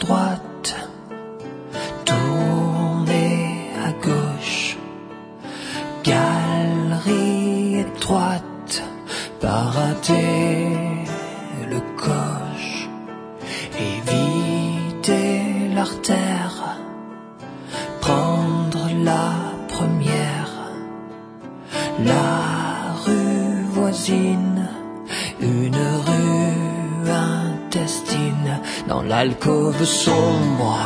droite, tournez à gauche, galerie étroite, pas rater le coche, éviter l'artère, prendre la première, la rue voisine, une rue intestine, dans l'alcôve sombre,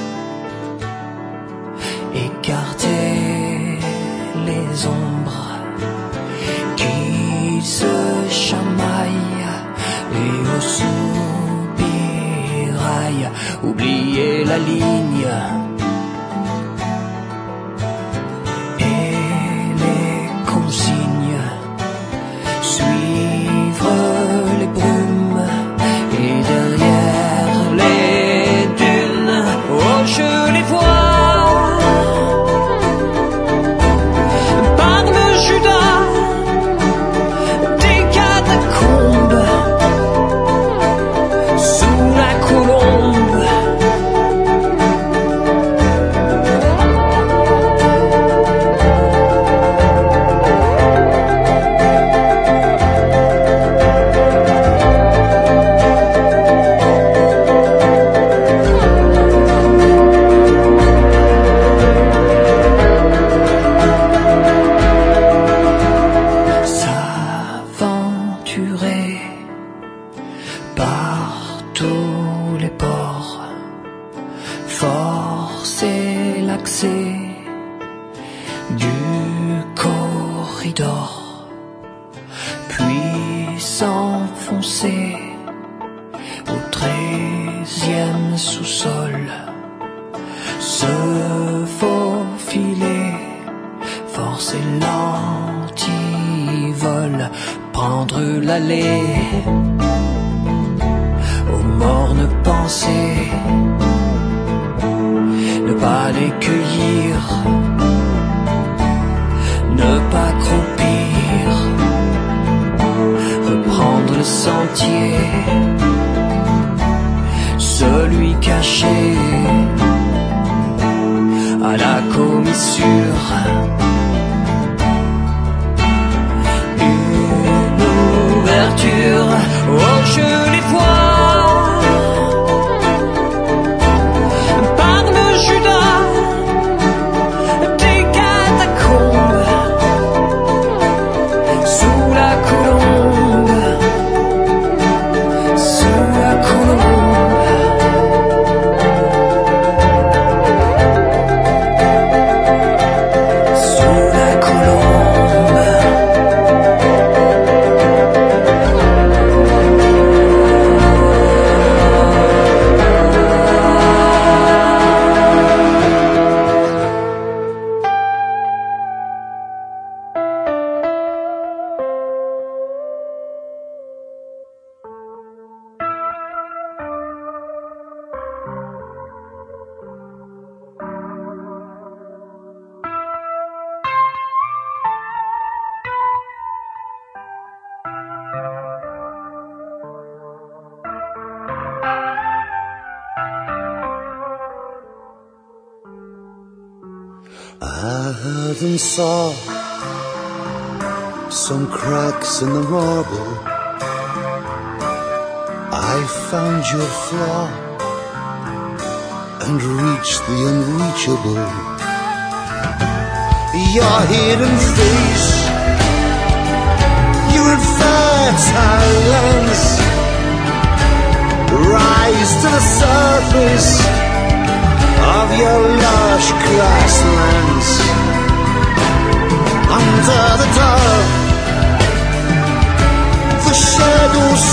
écarter les ombres qui se chamaillent et au soupirail, oublier la ligne et les consignes, suivre les brumes et derrière les dunes, oh je les vois. Par tous les ports, forcer l'accès du corridor, puis s'enfoncer au 13e sous-sol, se faufiler, forcer l'antivol, prendre l'allée, aux mornes pensées, ne pas les cueillir, ne pas croupir, reprendre le sentier, celui caché à la commissure, une ouverture, oh je les vois. I heard and saw some cracks in the marble. I found your flaw and reached the unreachable. Your hidden face, your fertile lens, rise to the surface of your lush grasslands. Under the dark, the shadows